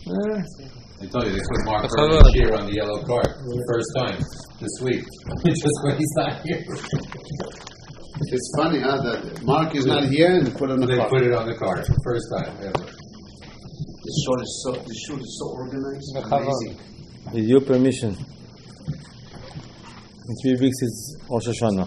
I told you, they put Mark Berman's cheer on the yellow card for the first time this week. Just when he's not here. It's funny, that Mark is not here and they put it on the card. They put it on the card for the first time ever. The shoot is so organized. Amazing. With your permission, in 3 weeks is Rosh Hashanah.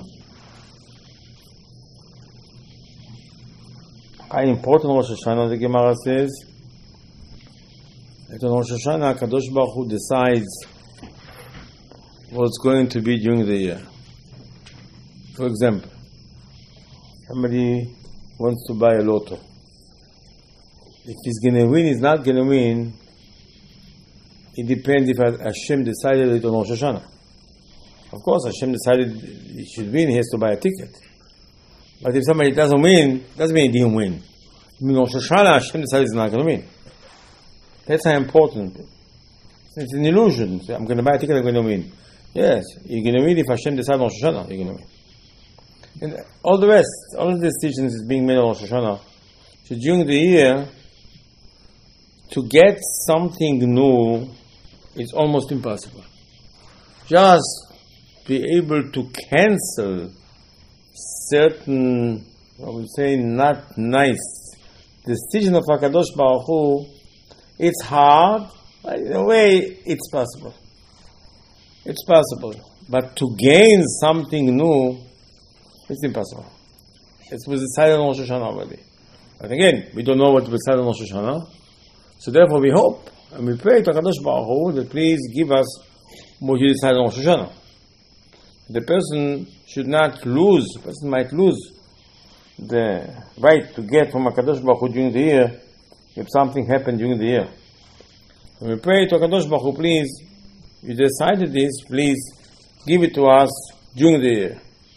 How important Rosh Hashanah, the Gemara says, that on Rosh Hashanah, Kadosh Baruch Hu decides what's going to be during the year. For example, somebody wants to buy a lotto. If he's going to win, he's not going to win, it depends if Hashem decided it on Rosh Hashanah. Of course, Hashem decided he should win, he has to buy a ticket. But if somebody doesn't win, doesn't mean he didn't win. I mean, Rosh Hashanah, Hashem decided he's not going to win. That's how important. It's an illusion. I'm going to buy a ticket, I'm going to win. Yes, you're going to win if Hashem decides on Rosh Hashanah, you're going to win. And all the rest, all of the decisions is being made on Rosh Hashanah. So during the year, to get something new is almost impossible. Just be able to cancel certain, I would say, not nice decision of HaKadosh Baruch Hu, it's hard, but in a way, it's possible. It's possible. But to gain something new, it's impossible. It was decided on Rosh Hashanah already. But again, we don't know what was decided on Rosh Hashanah. So therefore we hope, and we pray to HaKadosh Baruch Hu that please give us what you decided on Rosh Hashanah. The person should not lose, the person might lose the right to get from HaKadosh Baruch Hu during the year if something happened during the year. And we pray to HaKadosh Baruch Hu, please, you decided this, please give it to us during the year.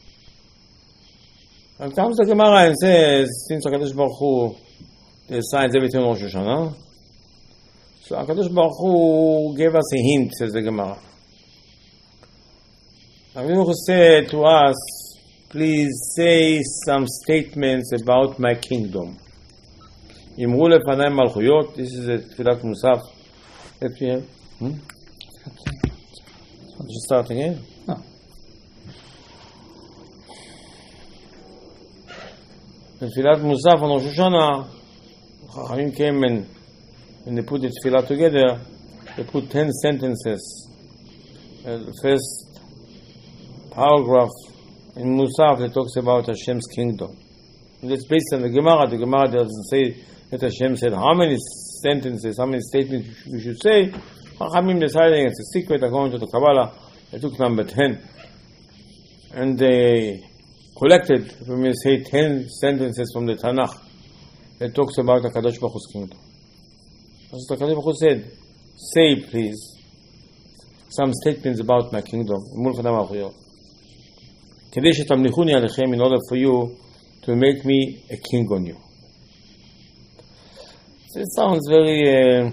And comes the Gemara and says, since HaKadosh Baruch Hu decides everything on Rosh Hashanah, so HaKadosh Baruch Hu gave us a hint, says the Gemara. HaKadosh Baruch Hu said to us, please say some statements about my kingdom. Imru lefanai malchuyot, this is a Tfilat Musaf. Let me have. Just start again? No. The Tfilat Musaf on Rosh Hashanah, Chachamim came and when they put the Tfilah together, they put 10 sentences. The first paragraph in Musaf that talks about Hashem's kingdom. And that's based on the Gemara. The Gemara doesn't say that Hashem said how many sentences, how many statements we should say. Chachamim deciding it's a secret according to the Kabbalah. They took number 10. And they collected, we may say, 10 sentences from the Tanakh that talks about the HaKadosh Baruch Hu's kingdom. As the HaKadosh Baruch Hu said, say please some statements about my kingdom. In order for you to make me a king on you. So it sounds very,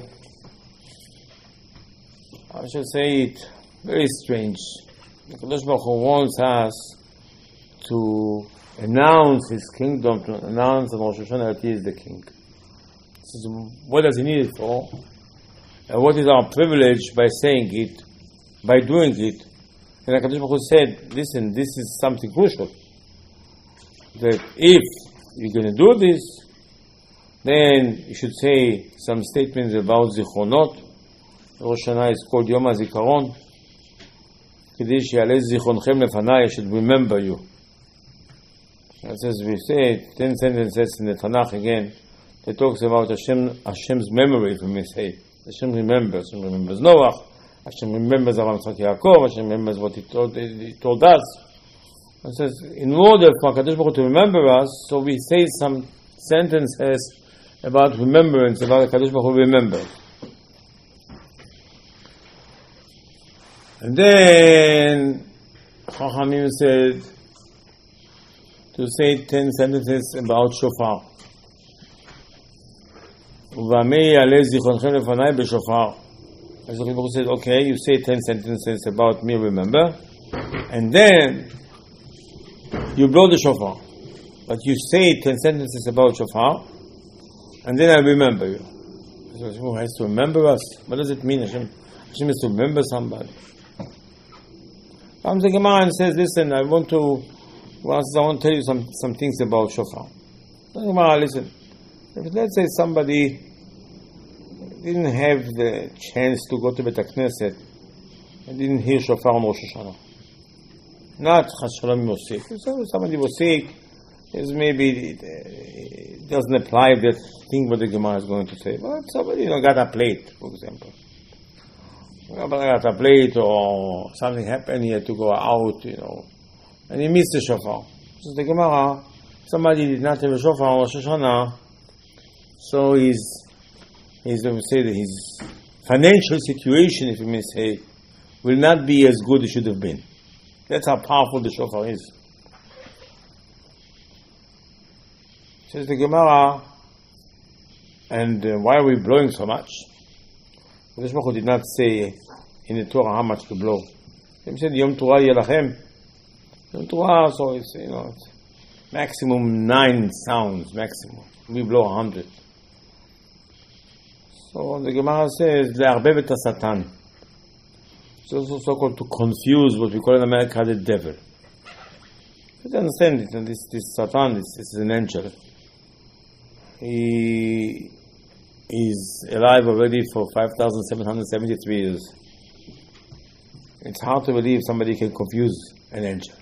I should say it, very strange. The HaKadosh Baruch Hu wants us to announce His kingdom, to announce on Rosh Hashanah that He is the king. So what does He need it for? And what is our privilege by saying it, by doing it? And HaKadosh Baruch Hu said, listen, this is something crucial. That if you're going to do this, then you should say some statements about Zichronot. Rosh Hashanah is called Yom HaZikaron. K'dei she'aleh zichronchem lefanai, I should remember you. As we say, 10 sentences in the Tanakh again, that talks about Hashem's memory, if we may say. Hashem remembers Noah, Hashem remembers Avraham Yitzchak Yaakov, Hashem remembers what He told us. It says, in order for HaKadosh Baruch Hu to remember us, so we say some sentences about remembrance, about HaKadosh Baruch Hu remembers. And then Chachamim said to say 10 sentences about shofar. Uvamei yaleh zichronchem lefanai b'shofar. As the people said, okay, you say 10 sentences about me, remember, and then you blow the shofar. But you say 10 sentences about shofar, and then I remember you. So Hashem has to remember us. What does it mean? Hashem has to remember somebody. Comes the Gemara and says, listen, I want to tell you some things about shofar. The Gemara, listen. If let's say somebody didn't have the chance to go to Beit HaKnesset and didn't hear shofar on Rosh Hashanah. Not Chas Shalom was sick. So somebody was sick, maybe it doesn't apply that thing what the Gemara is going to say. But somebody got a plate, for example. Got a plate or something happened, he had to go out, and he missed the shofar. So the Gemara, somebody did not have a shofar on Rosh Hashanah, so his financial situation, if you may say, will not be as good as it should have been. That's how powerful the shofar is. Says the Gemara, and why are we blowing so much? The Baruch Hu did not say in the Torah how much to blow. He said, Yom Torah Yelachem. Yom Torah, so it's maximum 9 sounds, maximum. We blow 100. So the Gemara says, Le'arbev et ha-satan. It's also so-called to confuse what we call in America the devil. You understand it, and this Satan, this is an angel. He is alive already for 5,773 years. It's hard to believe somebody can confuse an angel.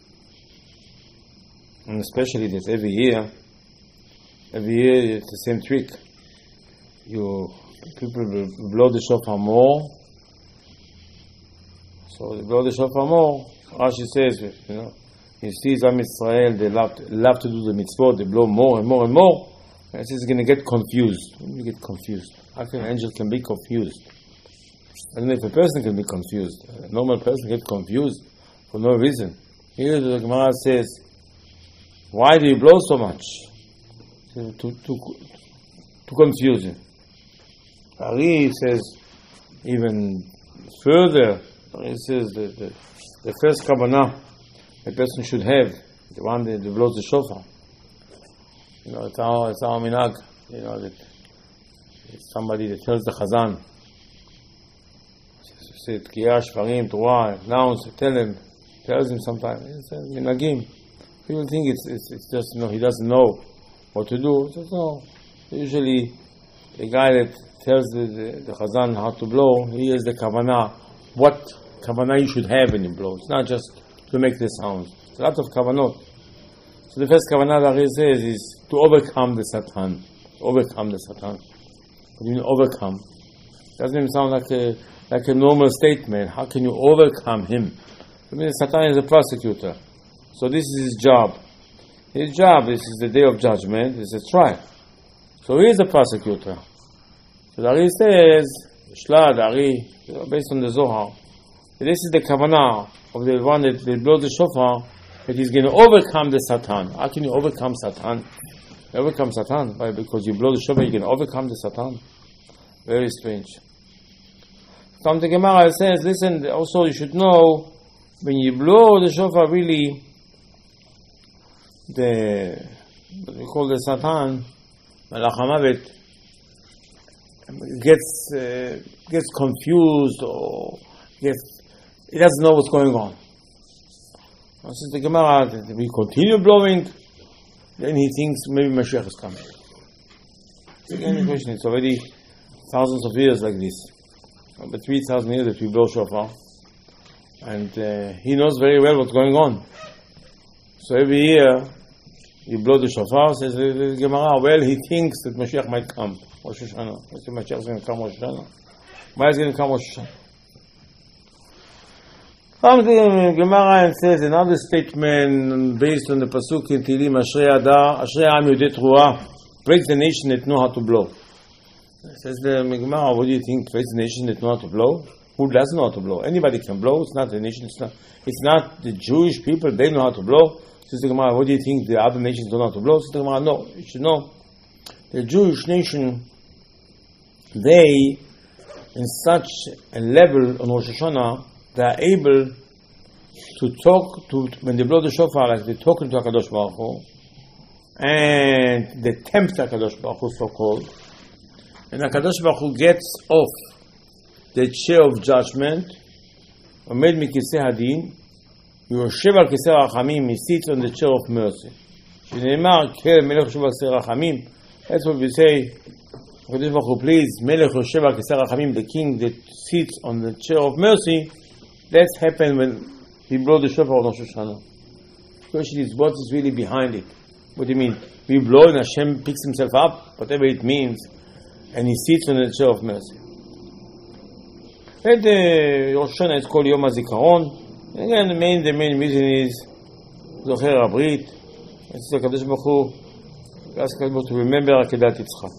And especially that every year it's the same trick. People will blow the shofar more. So they blow the shofar more. Rashi says, he sees Am Yisrael, they love to do the mitzvot, they blow more and more and more. And he's going to get confused. You get confused. How can an angel can be confused? I don't know if a person can be confused. A normal person gets confused for no reason. Here the Gemara says, why do you blow so much? To confuse him. Ari says even further. He says the first kavanah a person should have, the one that blows the shofar. It's our minhag. That it's somebody that tells the chazan. Say Tkiyah, Shvarim, Torah, announce, tells him sometimes. It's minhagim. People think it's just he doesn't know what to do. So no. Usually the guy that tells the chazan how to blow, he is the kavanah. What kavanah you should have when you blow. It's not just to make the sounds. It's a lot of kavanot. So the first kavanah that he says is to overcome the Satan. Overcome the Satan. What do you mean overcome? Doesn't even sound like a normal statement. How can you overcome him? I mean, Satan is a prosecutor. So this is his job. His job, this is the day of judgment, is a trial. So he is a prosecutor. So the Ari says, Shlad, Ari, based on the Zohar, this is the kavanah of the one that blows the shofar, that he's going to overcome the Satan. How can you overcome Satan? You overcome Satan? Why? Because you blow the shofar, you can overcome the Satan. Very strange. Come to Gemara says, listen, also you should know, when you blow the shofar, really, what we call the Satan, Malach HaMavet, gets confused or he doesn't know what's going on. Since the Gemara, we continue blowing, then he thinks maybe Mashiach is coming. Again, the question, it's already thousands of years like this. About 3,000 years that we blow shofar. And he knows very well what's going on. So every year, you blow the shofar, says the Gemara, well, he thinks that Mashiach might come. Rosh Hashanah. Mashiach is going to come Rosh Hashanah. Why is he going to come Rosh Hashanah? Comes the Gemara and says another statement based on the pasuk in Tehillim, Ashrei Adar, Ashrei Am Yodei Teruah, praise the nation that know how to blow. Says the Gemara, what do you think? Praise the nation that know how to blow? Who doesn't know how to blow? Anybody can blow. It's not the nation. It's not the Jewish people. They know how to blow. Says the Gemara, what do you think? The other nations don't know how to blow. Says the Gemara, no. You should know. The Jewish nation, they, in such a level on Rosh Hashanah, they are able to talk to, when they blow the shofar, like they're talking to HaKadosh Baruch Hu, and they tempt HaKadosh Baruch Hu, so-called, and HaKadosh Baruch Hu gets off the chair of judgment, עומד מכיסא הדין, ויושב על כיסא רחמים, he sits on the chair of mercy. שנאמר, כן, מלך יושב על כיסא רחמים, that's what we say, HaKadosh Baruch Hu, please, מלך יושב על כיסא רחמים, the king that sits on the chair of mercy, that's happened when he blow the shofar on Rosh Hashanah. The question is, what is really behind it? What do you mean? We blow and Hashem picks himself up, whatever it means, and he sits on the chair of mercy. And Rosh Hashanah is called Yom HaZikaron. Again, the main reason is Zocher HaBrit. It's the HaKadosh Baruch Hu, ask HaKadosh to remember Akedat Yitzchak.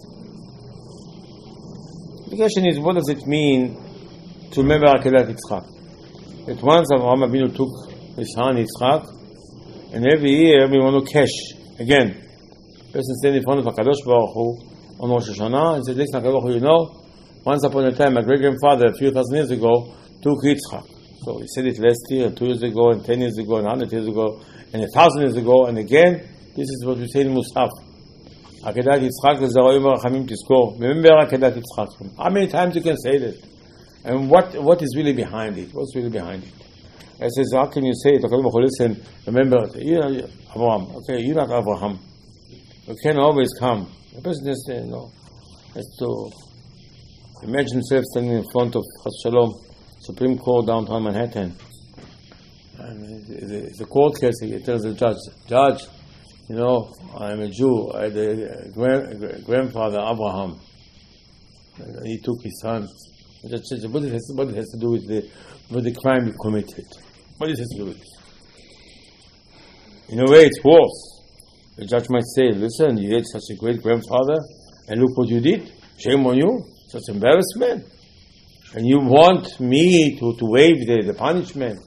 The question is, what does it mean to remember Akedat Yitzchak? That once Avraham Avinu took his son Yitzchak, and every year we want to cash again. Person stand in front of HaKadosh Baruch Hu on Rosh Hashanah and said, listen, HaKadosh Baruch Hu, you know, once upon a time, my great-grandfather, a few thousand years ago, took Yitzchak. So he said it last year, and 2 years ago, and 10 years ago, and 100 years ago, and 1,000 years ago, and again, this is what we say in Musaf. Akedat Yitzchak l'zaro yom harachamim tizkor. Remember Akedat Yitzchak. How many times you can say that? And what is really behind it? What's really behind it? It says, how can you say it? Listen, remember, you're Abraham. Okay, you're not Abraham. You can always come. The person just, has to imagine himself standing in front of Chas Shalom, Supreme Court downtown Manhattan. And it's a court case. He tells the judge, I'm a Jew. I had a grandfather, Abraham. He took his son. The judge says, what it has to do with the crime he committed? What it has to do with it? In a way, it's worse. The judge might say, listen, you had such a great grandfather, and look what you did. Shame on you. Such embarrassment. And you want me to waive the punishment.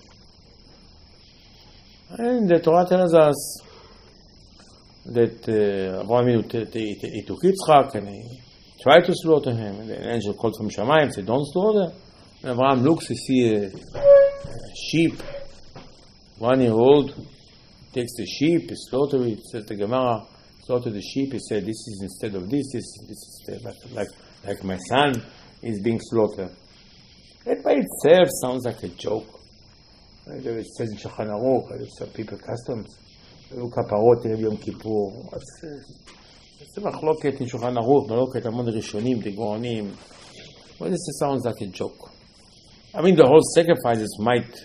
And the Torah tells us that Avraham he took Yitzchak and he tried to slaughter him. And the angel called from Shamayim and said, don't slaughter. And Avraham looks, he sees a sheep, 1 year old, takes the sheep, he slaughters it. Says the Gemara, slaughter the sheep. He said, this is instead of this is like my son is being slaughtered. That by itself sounds like a joke. It says in Shulchan Aruch, some people customs, kaparot in Yom Kippur. It's a machloket in Shulchan Aruch, machloket among the Rishonim, the Goanim. Well, this sounds like a joke. I mean, the whole sacrifices might.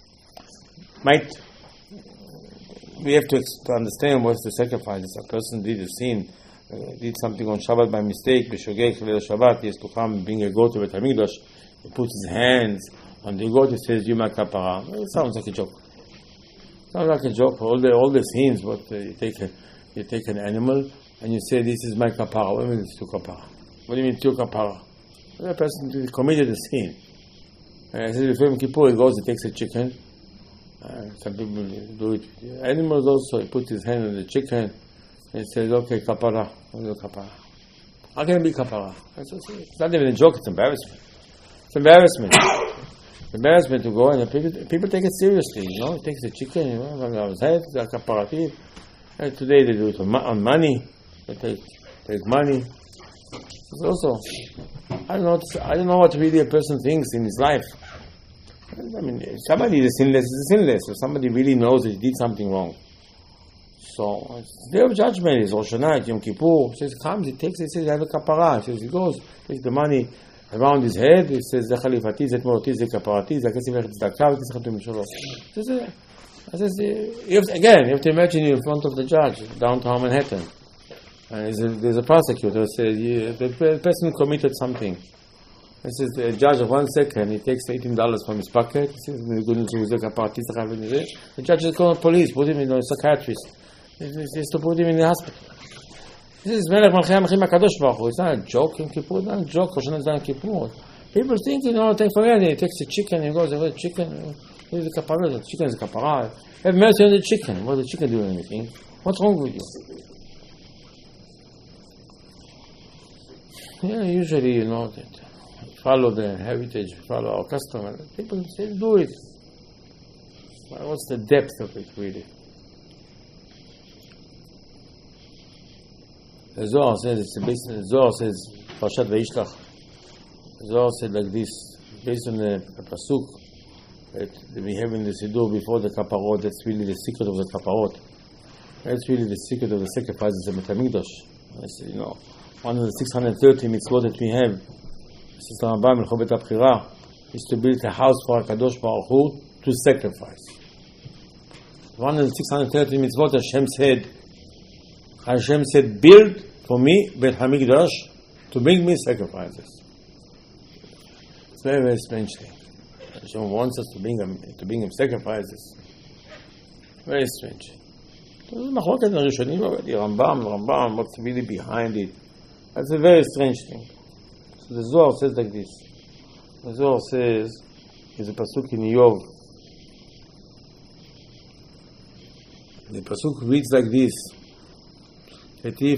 We have to understand what's the sacrifices. A person did a sin, did something on Shabbat by mistake, b'shogeg Chalel Shabbat, he has to come, bring a goat to Beit HaMikdash, he puts his hands on the goat, he says, Yom HaKapara. It sounds like a joke. Sounds like a joke. All the sins, but you take an animal, and you say, this is my kapara. What do you mean it's your kapara? What do you mean it's your kapara? The person committed a sin. And I said, before Yom Kippur, he goes, he takes a chicken. Some people do it. Animals also, he puts his hand on the chicken, and says, okay, kapara. How can it be kapara? It's not even a joke, it's embarrassment. It's embarrassment. It's embarrassment to go, and people take it seriously, He takes the chicken, on his head, the kaparativ. And today they do it on money. They take money. It's also, I don't know what really a person thinks in his life. I mean, if somebody is sinless, If somebody really knows that he did something wrong. So, it's the day of judgment. It's Rosh Hashanah, Yom Kippur. He says, comes, he takes, he says, I have a kapara. He says, he goes, takes the money around his head. He says, זה חליפתי, זה תמורתי, זה כפרתי, זה הכסף ללכת צדקה, וכסף חתום משלו. Again, you have to imagine you in front of the judge, downtown Manhattan. And there's a prosecutor who says, the person committed something. He says, the judge, of 1 second, he takes $18 from his pocket. He says, the judge is calling the police, put him in a psychiatrist. He has to put him in the hospital. This is Melech Malchei HaMelechim HaKadosh Baruch Hu. It's not a joke, Yom Kippur, it's not a joke, Rosh Hashanah is not a Kippur. People think, take for granted, he takes the chicken, he goes, the chicken, here's the kapara, the chicken is a kapara. Have mercy on the chicken. What does the chicken do anything? What's wrong with you? Yeah, usually, that follow the heritage, follow our custom. People say, do it. But what's the depth of it, really? The Zohar says, Parashat Vayishlach. The Zohar said like this, based on the pasuk that we have in the Siddur before the Kaparot. That's really the secret of the Kaparot. That's really the secret of the sacrifices of Beit HaMikdash. I said, one of the 630 mitzvot that we have, says the Rambam in Chobet HaBchira, is to build a house for HaKadosh Baruch Hu to sacrifice. One of the 630 mitzvot, Hashem said, build for me Beit HaMikdash to bring me sacrifices. It's a very, very strange thing. Hashem wants us to bring him sacrifices. Very strange. Rambam, what's really behind it? That's a very strange thing. So the Zohar says like this. The Zohar says, there's a pasuk in Yov. The pasuk reads like this, that if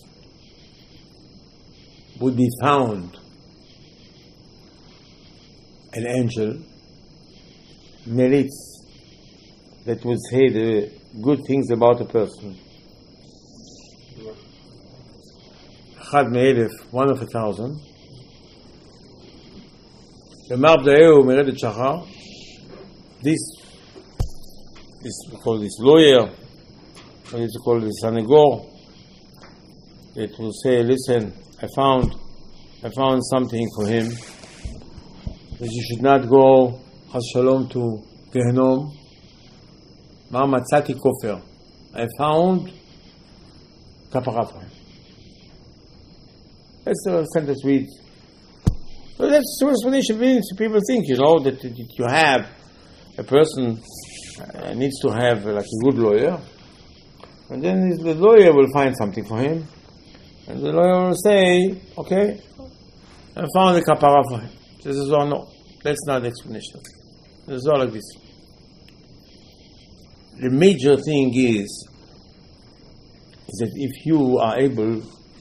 would be found an angel, merits, that would say the good things about a person. Chad me'elef, 1 of 1,000. B'mabda'ehu meredet shachar. This we call this lawyer, or we call this sanegor. It will say, listen, I found something for him, that you should not go, chas shalom, to Gehenom. Ma matzati kofer. I found kapara for him. That's the sentence reads. Well, that's the explanation. People think, that you have a person needs to have like a good lawyer, and then the lawyer will find something for him, and the lawyer will say, okay, I found the kapara for him. This is all. No, that's not the explanation. This is all like this. The major thing is that if you are able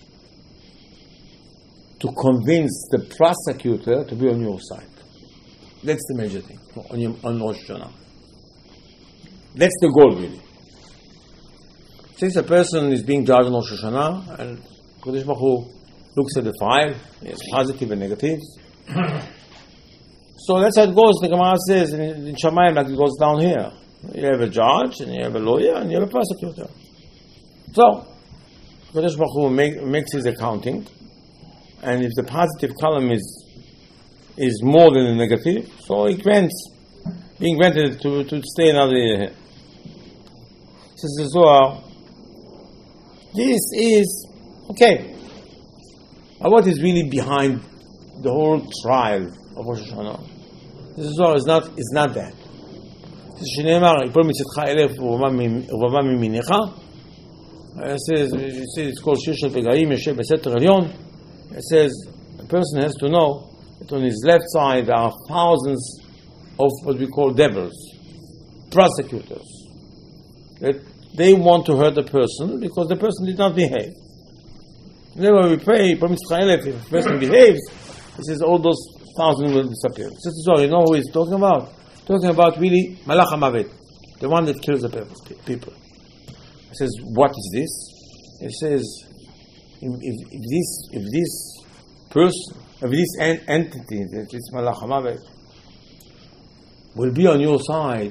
to convince the prosecutor to be on your side, that's the major thing on Rosh Hashanah. That's the goal, really. Since a person is being judged on Rosh Hashanah, and Kodesh Baruch Hu looks at the file, there's positive and negatives. So that's how it goes. The Gemara says in Shamayim, like it goes down here. You have a judge, and you have a lawyer, and you have a prosecutor. So, Kodesh Baruch Hu makes his accounting, and if the positive column is more than the negative, so he being granted to stay another year here. Says the Zohar, this is okay. But what is really behind the whole trial of Rosh Hashanah? This Zohar is not that. שנאמר, יפול מצדך 1,000 ורבבה מימינך. It says, it's called שיר של פגעים, יושב בסתר עליון. It says, a person has to know that on his left side there are thousands of what we call devils, prosecutors. That they want to hurt the person because the person did not behave. Whenever we pray, יפול מצדך 1,000, if a person behaves, it says all those thousands will disappear. So you know who he's talking about? Talking about really Malach HaMavet, the one that kills the people. It says, what is this? It says, if this person, if this entity, that is Malach HaMavet, will be on your side,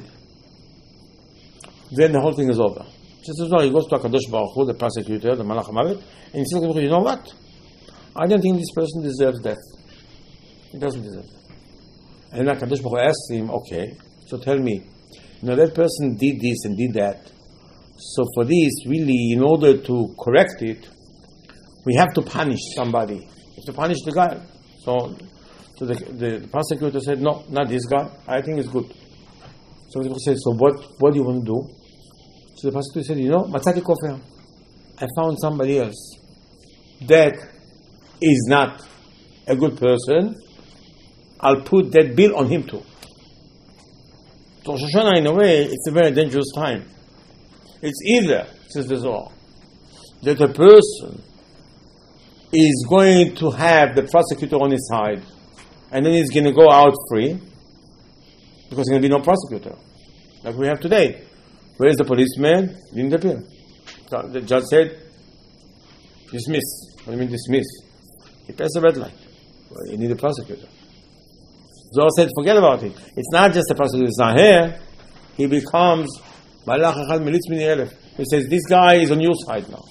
then the whole thing is over. Just as well, he goes to HaKadosh Baruch Hu, the prosecutor, the Malach HaMavet, and he says, you know what? I don't think this person deserves death. He doesn't deserve it. And then HaKadosh Baruch Hu asks him, okay, so tell me, that person did this and did that. So for this, really, in order to correct it, we have to punish somebody. We have to punish the guy. So the prosecutor said, no, not this guy. I think it's good. So the said, so what do you want to do? So the prosecutor said, Matzati Kofer. I found somebody else that is not a good person. I'll put that bill on him too. So Rosh Hashanah, in a way, it's a very dangerous time. It's either, says the Zohar, that a person is going to have the prosecutor on his side, and then he's going to go out free, because there's going to be no prosecutor, like we have today. Where is the policeman? He didn't appear. The judge said, dismiss. What do you mean dismiss? He passed the red light. Well, you need a prosecutor. Zohar said, forget about it. It's not just the prosecutor is not here. He becomes Malach Echad Militz Mini Elef. He says, this guy is on your side now.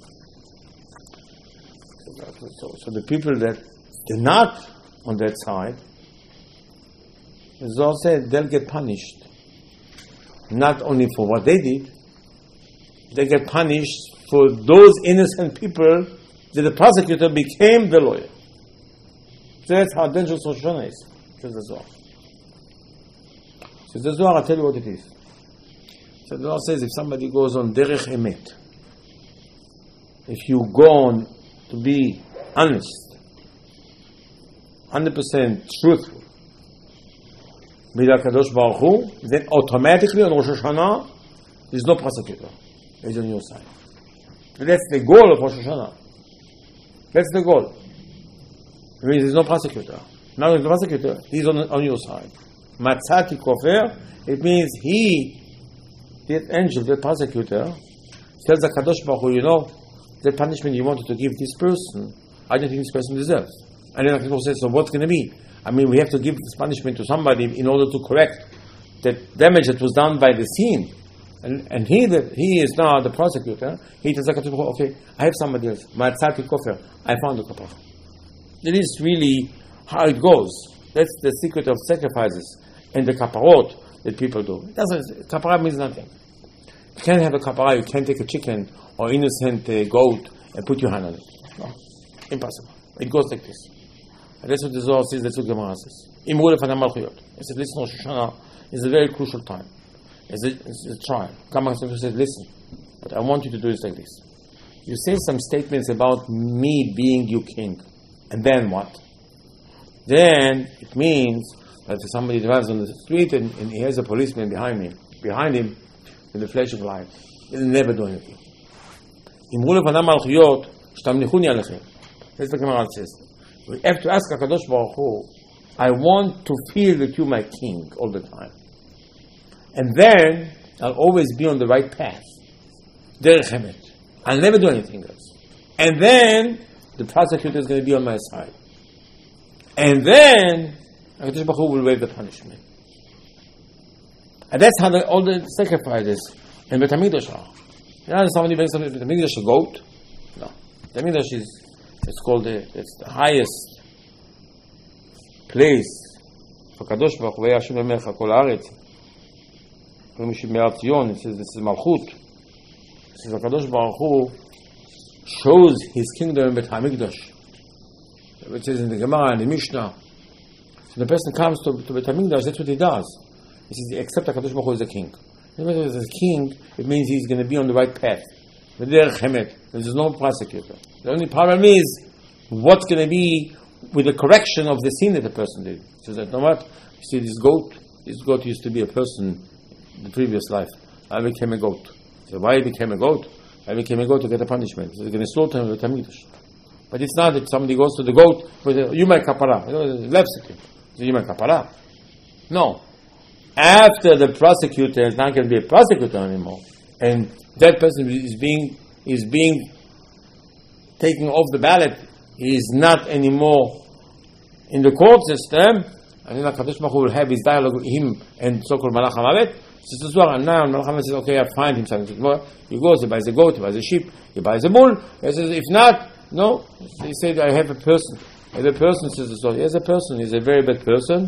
So the people that they're not on that side, Zohar said, they'll get punished. Not only for what they did, they get punished for those innocent people that the prosecutor became the lawyer. So that's how dangerous Rosh Hashanah is, says the Zohar. So the Zohar, I'll tell you what it is. So the Zohar says, if somebody goes on Derech Emet, if you go on to be honest, 100% truthful, with HaKadosh Baruch Hu, then automatically on Rosh Hashanah, there's no prosecutor. He's on your side. And that's the goal of Rosh Hashanah. That's the goal. It means there's no prosecutor. Now there's no prosecutor, he's on your side. Matzati Kofer, it means he, that angel, that prosecutor, tells the Kadosh Baruch Hu, you know, the punishment you wanted to give this person, I don't think this person deserves. And then the Kadosh says, so what's going to be? I mean, we have to give this punishment to somebody in order to correct the damage that was done by the scene. And he is now the prosecutor. He tells the Kadosh Baruch Hu, okay, I have somebody else. Matzati Kofer, I found the kapara. That is really how it goes. That's the secret of sacrifices and the kaparot that people do. Kapara means nothing. You can't have a kapara, you can't take a chicken or innocent goat and put your hand on it. No, impossible. It goes like this. And that's what the Zohar says, that's what Gemara says. Imru lefanei malchuyot. It says, listen, Rosh Hashanah is a very crucial time. It's a trial. Gemara says, listen, what I want you to do is like this. You say some statements about me being your king. And then what? Then it means that if somebody drives on the street and he has a policeman behind him with a flash of light, he'll never do anything. Imru lefanei malchuyot, shtamnichuni alechem. That's what the Gemara says. We have to ask HaKadosh Baruch Hu, I want to feel that you're my king all the time. And then I'll always be on the right path. Derech Emet. I'll never do anything else. And then the prosecutor is going to be on my side. And then HaKadosh Baruch Hu will waive the punishment. And that's how all the sacrifices in Beit HaMikdash are. You know, somebody brings Beit HaMikdash a goat? No. Beit HaMikdash is, it's called it's the highest place for Kadosh Baruch Hu. Vayashem lemecha kol haaretz. It says this is Malchut. It says Kadosh Baruch Hu shows His kingdom in Beit HaMikdash. It says in the Gemara and the Mishnah. So the person comes to Beit HaMikdash, that's what he does. He says, except Kadosh Baruch Hu is a king. If he's a king, it means he's going to be on the right path. Derech Emet. There's no prosecutor. The only problem is what's going to be with the correction of the sin that the person did. He says, you know what? You see, this goat used to be a person in the previous life. I became a goat. So why he became a goat? I became a goat to get a punishment. So they're going to slaughter him with Hamikdash. But it's not that somebody goes to the goat with a Yumai Kapara. Lefsiki. It's a Yumai Kapara. No. After the prosecutor is not going to be a prosecutor anymore, and that person is being taken off the ballot, he is not anymore in the court system, and then HaKadosh Baruch Hu will have his dialogue with him and so-called Malach HaMavet. And now Malach HaMavet says, okay, I find him something. He goes, he buys a goat, he buys a sheep, he buys a bull. He says, if not, no. He said, I have a person. And the person says, so he has a person, he's a very bad person.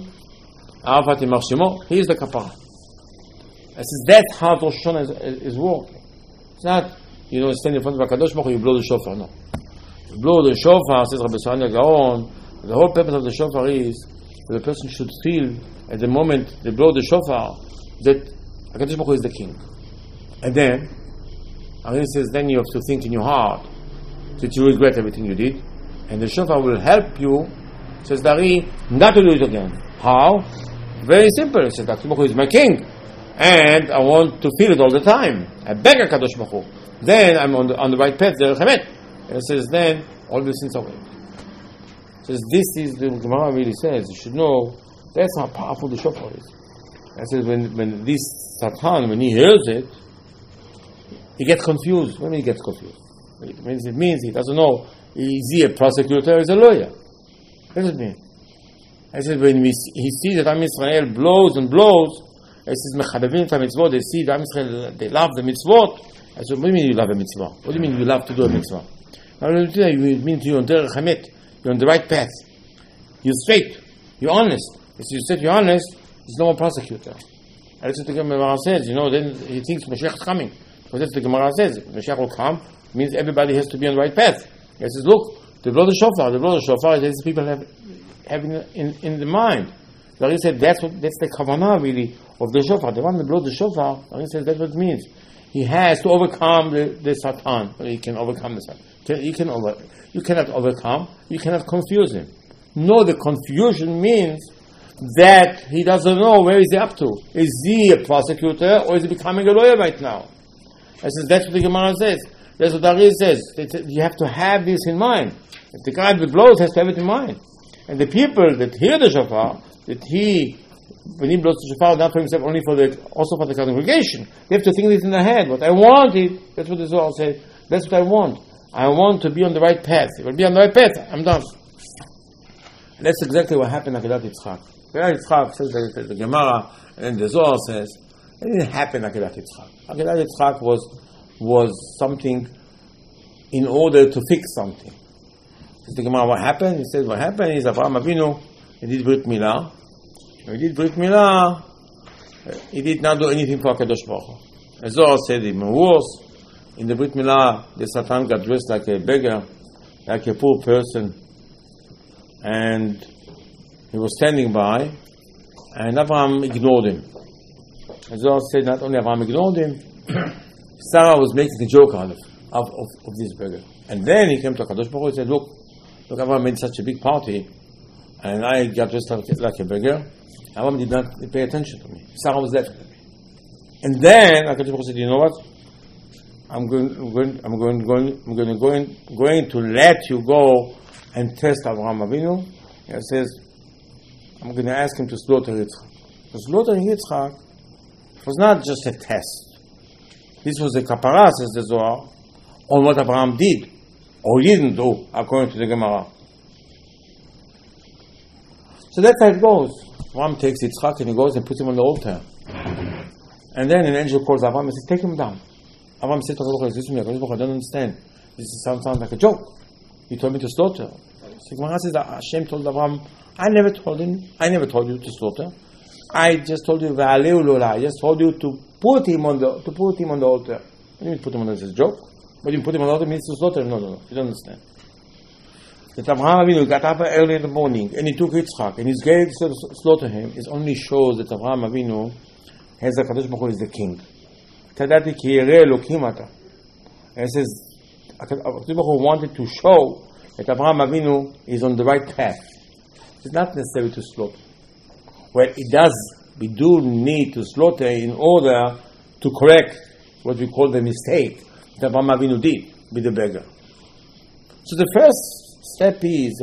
He is the kapara. I says, that's how Rosh Hashanah is working. It's not, stand in front of HaKadosh Baruch Hu, you blow the shofar, no. You blow the shofar, says Rabbi Saranya Gaon, the whole purpose of the shofar is that the person should feel, at the moment they blow the shofar, that HaKadosh Baruch Hu is the king. And then, he says, then you have to think in your heart that you regret everything you did, and the shofar will help you, says Dari, not to do it again. How? Very simple. He says, HaKadosh Baruch Hu is my king, and I want to feel it all the time. I beg HaKadosh Baruch Hu. Then I'm on the right path, Derech Emet. And it says, then all the sins are waived. It says, this is the Gemara really says, you should know, that's how powerful the shofar is. It says, when this Satan, when he hears it, he gets confused. What do you mean he gets confused? It means he doesn't know Is he a prosecutor or is he a lawyer? What does it mean? I said, when he sees that Am Yisrael blows and blows, he says, Mechabevim ta mitzvot, they see that Am Yisrael, they love the mitzvot. I said, what do you mean you love a mitzvah? What do you mean you love to do a mitzvah? I mean you're on derech hamet, you're on the right path. You're straight, you're honest. If you said you're honest, there's no more prosecutor. And that's what the Gemara says, then he thinks Mashiach is coming. Because that's what the Gemara says. Mashiach will come, means everybody has to be on the right path. He says, look, they blow the shofar, these people have in the mind. So he said that's the kavanah really of the shofar. The one that blows the shofar, he says that's what it means. He has to overcome the Satan. He can overcome the Satan. You cannot overcome, you cannot confuse him. No, the confusion means that he doesn't know where is he up to. Is he a prosecutor or is he becoming a lawyer right now? I says that's what the Gemara says. That's what Ari says. You have to have this in mind. If the guy that blows has to have it in mind. And the people that hear the shofar, when he blows the shofar, not for himself, also for the congregation, they have to think this in their head. What I want is, that's what the Zohar says, that's what I want. I want to be on the right path. If I'll be on the right path, I'm done. And that's exactly what happened at Akedat Yitzchak. Akedat Yitzchak says the Gemara, and the Zohar says, it didn't happen at Akedat Yitzchak. Akedat Yitzchak was something in order to fix something. The Gemara, what happened? He says, what happened is Avraham Avinu, he did Brit Milah. When he did Brit Milah, he did not do anything for HaKadosh Baruch Hu. As Zohar said, even worse, in the Brit Milah, the Satan got dressed like a beggar, like a poor person, and he was standing by, and Avraham ignored him. As Zohar said, not only Avraham ignored him, Sarah was making a joke out of this beggar. And then he came to HaKadosh Baruch Hu and said, look, Avraham made such a big party, and I got dressed like a beggar. Avraham did not pay attention to me. Sarah was laughing at me. And then HaKadosh Baruch Hu said, you know what? I'm going to let you go and test Avraham Avinu. He says, I'm going to ask him to slaughter Yitzchak. Because slaughtering Yitzchak was not just a test. This was a kapara, says the Zohar, on what Abraham did or didn't do, according to the Gemara. So that's how it goes. Abraham takes Yitzchak and he goes and puts him on the altar. And then an angel calls Abraham and says, take him down. Abraham says to HaKadosh Baruch Hu, I don't understand. This sounds like a joke. You told me to slaughter. So Gemara says that Hashem told Abraham, I never told you to slaughter. I just told you, I just told you to put him on the altar. What do you mean put him on the altar? It's a joke? What do you put him on the altar means to slaughter him? No. You don't understand. That Avraham Avinu got up early in the morning and he took Yitzchak and he's going to slaughter him. It only shows that Avraham Avinu has the HaKadosh Baruch Hu is the king. Tadati ki yireh Elokim ata. And it says, HaKadosh Baruch Hu wanted to show that Avraham Avinu is on the right path. It's not necessary to slaughter. Well, we do need to slaughter in order to correct what we call the mistake that Avraham Avinu did with the beggar. So the first step is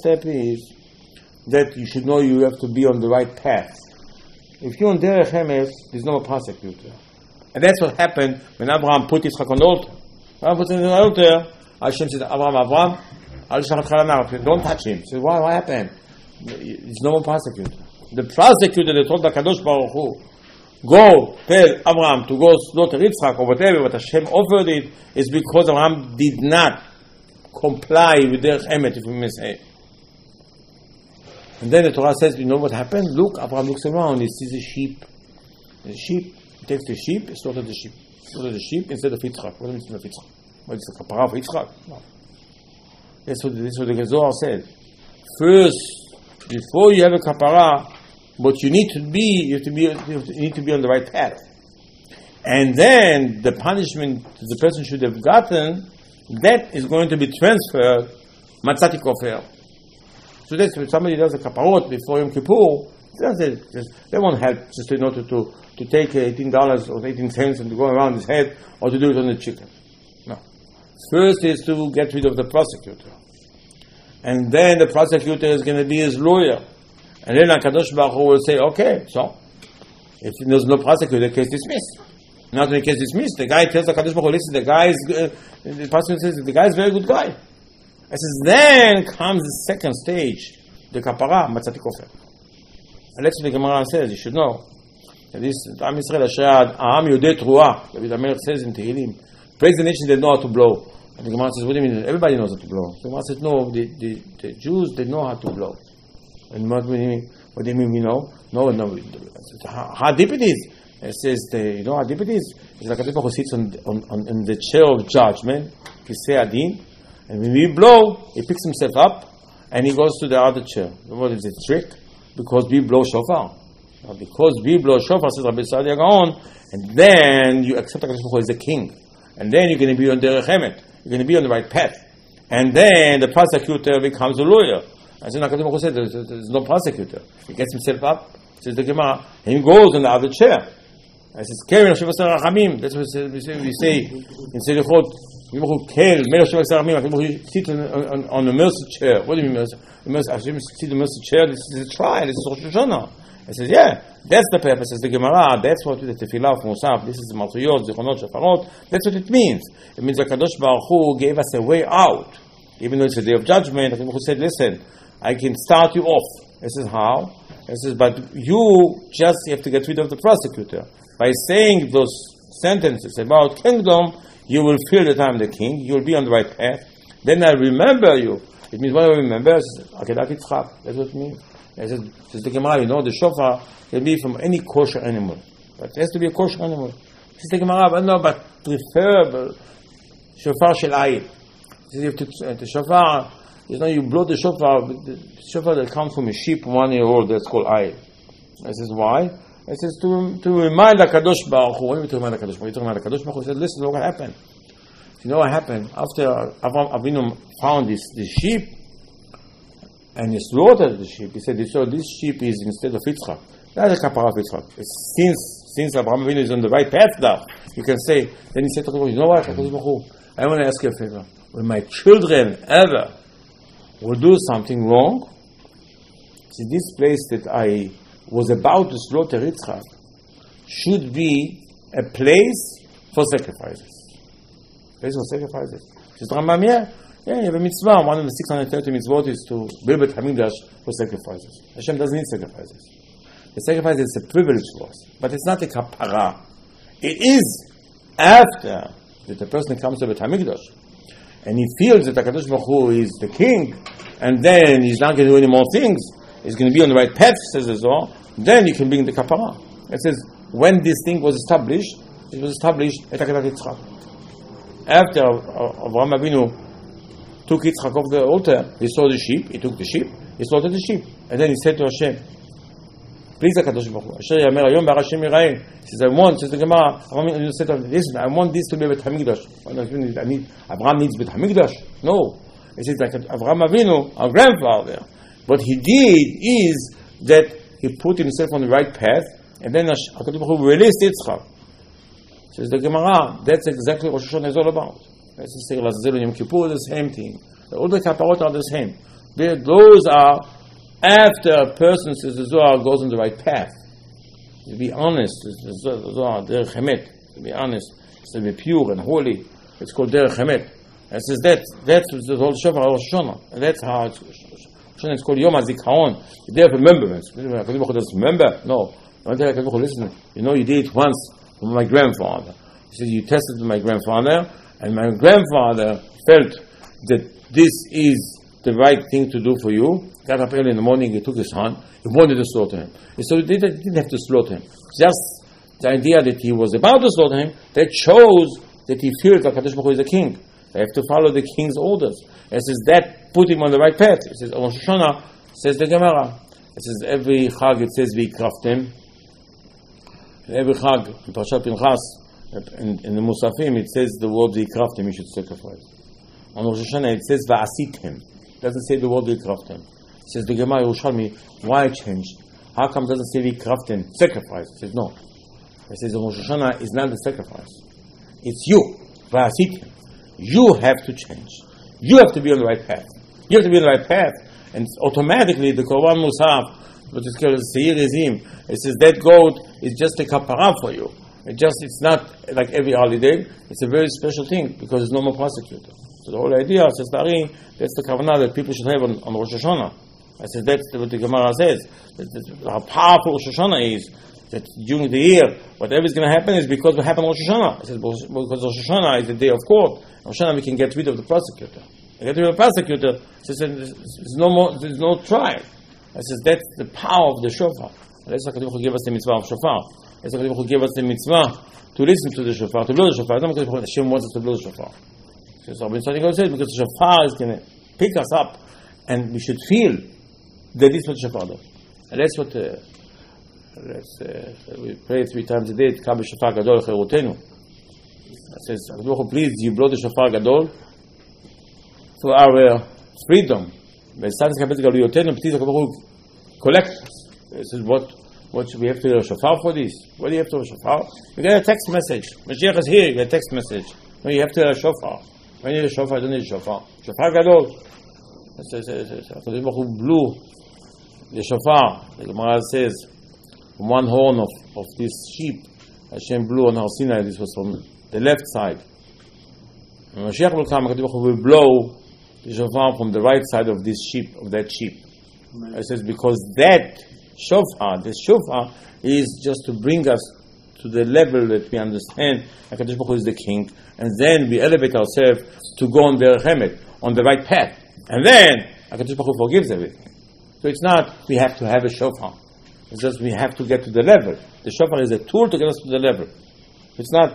that you should know you have to be on the right path. If you're on derech emes, there's no prosecutor. And that's what happened when Abraham put Yitzchak on the altar. Abraham put him on the altar, Hashem said, Abraham, don't touch him. He said, what happened? There's no more prosecutor. The prosecutor that told the HaKadosh Baruch Hu, go tell Abraham to go slaughter Yitzchak or whatever, but Hashem offered it, is because Abraham did not comply with their emet, if we may say. And then the Torah says, you know what happened? Look, Abraham looks around, he sees a sheep. The sheep, he takes the sheep, he slaughters the sheep. Slaughter the sheep instead of Yitzchak. What is it of Yitzchak? What is the kapara for Yitzchak? No. That's what the Zohar said. First, before you have a kapara, what you need to be, you need to be on the right path. And then the punishment the person should have gotten, that is going to be transferred matzati kofer. So that's when somebody does a kaparot before Yom Kippur, they won't help just in order to take $18 or 18 cents and to go around his head or to do it on the chicken. No. First is to get rid of the prosecutor. And then the prosecutor is going to be his lawyer. And then HaKadosh Baruch Hu will say, okay, so if there's no prosecutor, the case dismissed. Not when the case dismissed, the guy tells HaKadosh Baruch Hu, listen, the prosecutor says, the guy is a very good guy. It says, then comes the second stage, the kapara, matzati kofer. And that's what the Gemara says, you should know. And this, Am Yisrael Asher, Am Yodei Truah, David HaMelech says in Tehillim, praise the nation that know how to blow. And the Gemara says, what do you mean? Everybody knows how to blow. The Gemara says, no, the Jews, they know how to blow. And what do you mean we know? No. How deep it is? It says, you know how deep it is? It's like a people who sits on the chair of judgment, Kisei Adin, and when we blow, he picks himself up, and he goes to the other chair. What is the trick? Because we blow shofar. Because we blow shofar, says Rabbi Saadia Gaon, and then you accept HaKadosh Baruch Hu as the king. And then you're going to be on Derech Emet. You're going to be on the right path. And then the prosecutor becomes a lawyer. As in HaKadosh Baruch Hu said, there's no prosecutor. He gets himself up, says the Gemara, and he goes on the other chair. And it says, Keren Hashem Asar Rachamim. That's what we say in Selichot. Kel, Melech Hashem Asar Rachamim. HaKadosh sit on the mercy chair. What do you mean mercy? Hashem sit on the mercy chair. This is a trial. This is Rosh Hashanah. It says, yeah, that's the purpose. Says the Gemara, that's what the Tefillah of Musaf, this is the Malchuyot, Zichronot, Shafarot, that's what it means. It means that Kadosh Baruch Hu gave us a way out. Even though it's a day of judgment, HaKadosh Baruch Hu said, listen, I can start you off. It says, how? It says, but you just have to get rid of the prosecutor. By saying those sentences about kingdom, you will feel that I'm the king, you will be on the right path. Then I remember you. It means when I remember, it says, Akedat Yitzchak. That's what it means. It says the Gemara, you know, the shofar can be from any kosher animal. But it has to be a kosher animal. It says the Gemara, but prefer shofar shel ayil. You have to, the shofar, you know, you blow the shofar that comes from a sheep 1 year old, that's called ayil. It says, why? It says to remind HaKadosh Baruch Hu. What do you mean to remind HaKadosh Baruch Hu? You remind HaKadosh Baruch Hu. He said, listen, look what happened. You know what happened? After Avinu found this sheep, and he slaughtered the sheep, he said, so this sheep is instead of Yitzchak. That's a kapara of Yitzchak. Since Abraham Avinu is on the right path now, you can say, then he said to God, you know what, I want to ask you a favor. When my children ever will do something wrong, see, this place that I was about to slaughter Yitzchak should be a place for sacrifices. Place for sacrifices. Says Rambam, yeah, you have a mitzvah. One of the 630 mitzvot is to build Beit HaMikdash for sacrifices. Hashem doesn't need sacrifices. The sacrifice is a privilege for us, but it's not a kapara. It is after that the person comes to Beit HaMikdash and he feels that HaKadosh Baruch Hu is the king, and then he's not going to do any more things. He's going to be on the right path, says the Zohar. Then you can bring the kapara. It says when this thing was established, it was established at Akedat Yitzchak. After Avraham Avinu took Yitzchak off the altar, he saw the sheep, he took the sheep, he slaughtered the sheep. And then he said to Hashem, please HaKadosh Baruch Hu, Asher Yamer Hayom Bar Hashem Yirayim. He says, I want, says the Gemara, Avraham said, listen, I want this to be Beit HaMikdash. Avraham needs Beit HaMikdash? No. He says, like Avraham Avinu, our grandfather, what he did is that he put himself on the right path, and then HaKadosh Baruch Hu released Yitzchak. Says the Gemara, that's exactly what Rosh Hashanah is all about. Let's just say Lazazel and Yom Kippur, the same thing. All the kaparot are the same. Those are after a person, says the Zohar, goes on the right path. To be honest, the Zohar, Derech Emet. To be honest, to be pure and holy. It's called Derech Emet. And it says that's the whole Shofar Rosh Hashanah. And that's how it's called Yom HaZikaron, the day of remembrance. HaKadosh Baruch Hu doesn't remember? No. HaKadosh Baruch Hu, listen, you know, you did it once with my grandfather. He says, you tested with my grandfather, and my grandfather felt that this is the right thing to do for you. Got up early in the morning, he took his son, he wanted to slaughter him. So he didn't have to slaughter him. Just the idea that he was about to slaughter him, that shows that he feels like HaKadosh Baruch Hu is a king. They have to follow the king's orders. It says that put him on the right path. It says, Rosh Hashanah, says the Gemara. It says, every Chag it says, V'yikraftem. Every Chag, in Parashat Pinchas, in the Musafim, it says the word V'yikraftem, you should sacrifice. On Rosh Hashanah, it says Va'asitem. It doesn't say the word V'yikraftem. It says the Gemara Yerushalmi, why change? How come it doesn't say V'yikraftem, sacrifice? It says no. It says the Rosh Hashanah is not the sacrifice. It's you, Va'asitem. You have to change. You have to be on the right path. You have to be on the right path, and automatically the Korban Musaf, which is called Seir Ezim, it says that goat is just a kapara for you. It's not like every holiday. It's a very special thing because there's no more prosecutor. So the whole idea, says Dari, that's the kavanah that people should have on Rosh Hashanah. I said that's what the Gemara says. How powerful Rosh Hashanah is. That during the year, whatever is going to happen is because what happened on Rosh Hashanah. I said because Rosh Hashanah is the day of court. On Rosh Hashanah we can get rid of the prosecutor. Get rid of the prosecutor. She said there's no trial. I said that's the power of the shofar. That's HaKadosh Baruch Hu gave us the mitzvah of shofar. That's HaKadosh Baruch Hu gave us the mitzvah to listen to the shofar, to blow the shofar. That's not because Hashem wants us to blow the shofar. So Rabbi Tzaddik says because the shofar is going to pick us up, and we should feel that is what shofar does. And that's what we pray 3 times a day. Kam b'shofar gadol cherutenu. It says, please, you blow the shofar gadol for our freedom. Please, collect us. It says, what should we have to do a shofar for this? What do you have to do a shofar? You get a text message. Mashiach is here. You get a text message. No, you have to do a shofar. When you need a shofar, I don't need a shofar. Shofar gadol. Who blew the shofar? The Gemara says, from one horn of this sheep, Hashem blew on Har Sinai. This was from the left side. When Mashiach will come, HaKadosh Baruch Hu will blow the shofar from the right side of this sheep, of that sheep. It says because that shofar, the shofar, is just to bring us to the level that we understand HaKadosh Baruch Hu is the king, and then we elevate ourselves to go on Derech Emet, on the right path, and then HaKadosh Baruch Hu forgives everything. So it's not we have to have a shofar. It's just we have to get to the level. The shofar is a tool to get us to the level. It's not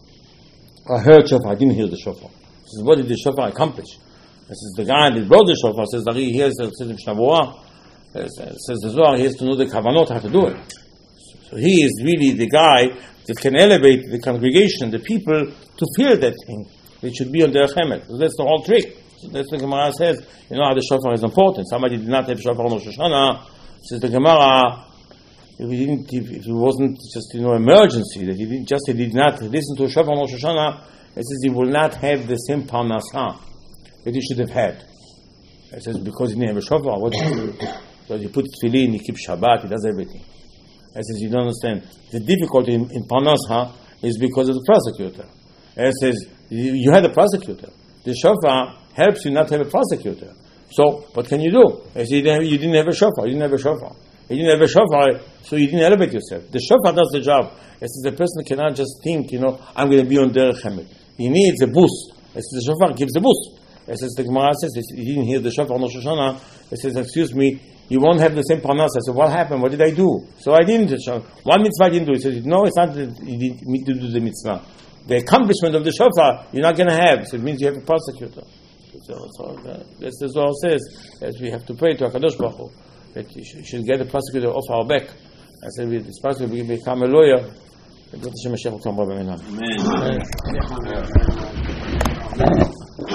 I heard shofar, I didn't hear the shofar. This is what did the shofar accomplish? This is the guy that brought the shofar, says Dari, he has says in Shavua, says the Zohar, he has to know the kavanot, how to do it. So he is really the guy that can elevate the congregation, the people, to feel that thing. It should be on Derech Emet. So that's the whole trick. So that's what the Gemara says. You know how the shofar is important. Somebody did not have shofar on Rosh Hashanah. Says the Gemara, if it wasn't just emergency, that he did not listen to a shofar on Rosh Hashanah, it says he will not have the same parnasah that he should have had. It says because he didn't have a shofar, what does he do? So he puts tefillin, he keeps Shabbat, he does everything. It says you don't understand. The difficulty in parnasah is because of the prosecutor. It says you had a prosecutor. The shofar helps you not to have a prosecutor. So what can you do? It says you didn't have a shofar. You didn't have a shofar. You didn't have a shofar, so you didn't elevate yourself. The shofar does the job. It says the person cannot just think, I'm going to be on Derech Emet. He needs a boost. It says the shofar gives the boost. It says the Gemara says he didn't hear the shofar on Rosh Hashanah. It says, excuse me, you won't have the same parnasah. I said, what happened? What did I do? So I didn't. One mitzvah I didn't do. He says, no, it's not that you didn't need to do the mitzvah. The accomplishment of the shofar you're not going to have. So it means you have a prosecutor. So that's the Zohar says that we have to pray to HaKadosh Baruch Hu that you should get the prosecutor off our back. I said, this prosecutor will become a lawyer. And Hashem Mashiach will come. Amen.